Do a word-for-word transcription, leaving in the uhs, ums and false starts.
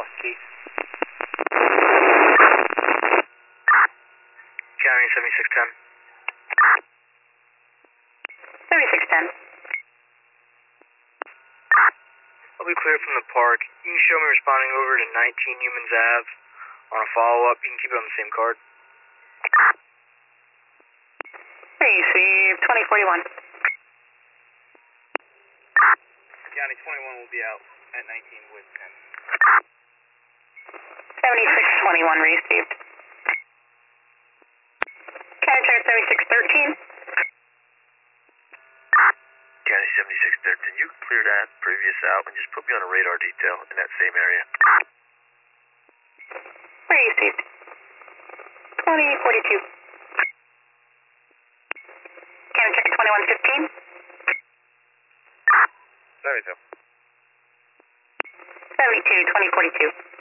lost key. County seventy-six ten. seventy-six ten. I'll be clear from the park. You can show me responding over to nineteen Humans Ave on a follow-up. You can keep it on the same card. Receive twenty forty-one. County twenty-one will be out at nineteen with ten. seventy-six twenty-one received. County Train seventy-six thirteen. County seventy-six thirteen, you clear that previous out and just put me on a radar detail in that same area. Received. twenty forty-two. County Train twenty-one fifteen. seventy-two. seventy-two twenty forty-two.